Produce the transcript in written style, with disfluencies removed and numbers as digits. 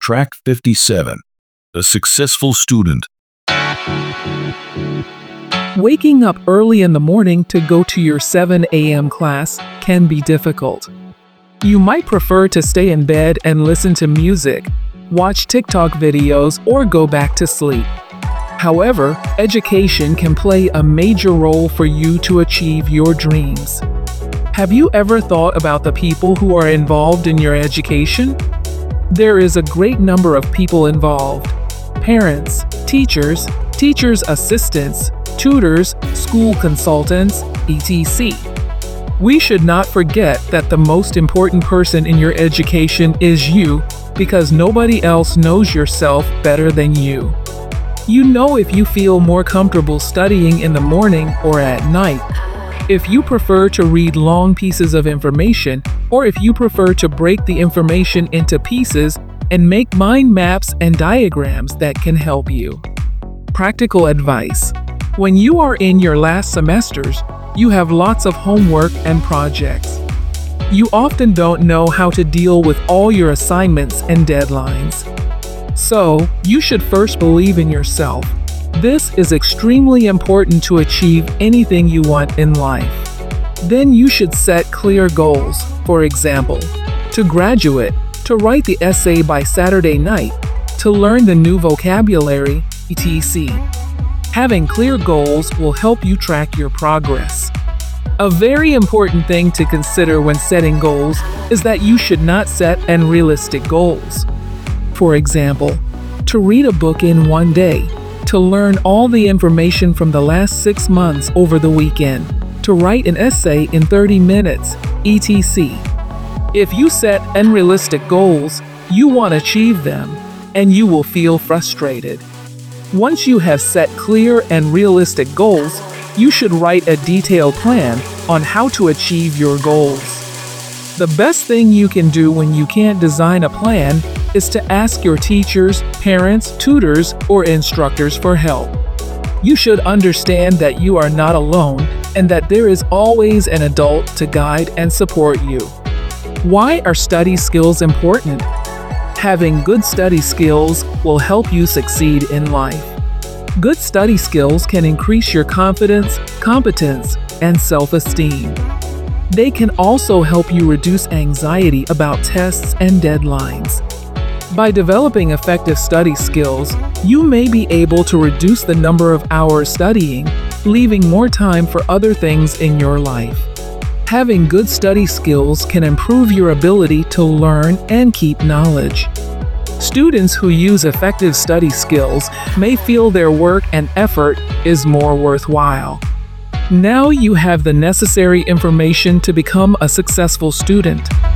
Track 57. A successful student. Waking up early in the morning to go to your 7 a.m. class can be difficult. You might prefer to stay in bed and listen to music, watch TikTok videos, or go back to sleep. However, education can play a major role for you to achieve your dreams. Have you ever thought about the people who are involved in your education? There is a great number of people involved: parents, teachers, teachers' assistants, tutors, school consultants, etc. We should not forget that the most important person in your education is you, because nobody else knows yourself better than you. You know if you feel more comfortable studying in the morning or at night, if you prefer to read long pieces of information, or if you prefer to break the information into pieces and make mind maps and diagrams that can help you. Practical advice. When you are in your last semesters, you have lots of homework and projects. You often don't know how to deal with all your assignments and deadlines. So, you should first believe in yourself. This is extremely important to achieve anything you want in life. Then you should set clear goals. For example, to graduate, to write the essay by Saturday night, to learn the new vocabulary, etc. Having clear goals will help you track your progress. A very important thing to consider when setting goals is that you should not set unrealistic goals. For example, to read a book in one day, to learn all the information from the last 6 months over the weekend, to write an essay in 30 minutes, etc. If you set unrealistic goals, you won't achieve them, and you will feel frustrated. Once you have set clear and realistic goals, you should write a detailed plan on how to achieve your goals. The best thing you can do when you can't design a plan is to ask your teachers, parents, tutors, or instructors for help. You should understand that you are not alone and that there is always an adult to guide and support you. Why are study skills important? Having good study skills will help you succeed in life. Good study skills can increase your confidence, competence, and self-esteem. They can also help you reduce anxiety about tests and deadlines. By developing effective study skills, you may be able to reduce the number of hours studying, leaving more time for other things in your life. Having good study skills can improve your ability to learn and keep knowledge. Students who use effective study skills may feel their work and effort is more worthwhile. Now you have the necessary information to become a successful student.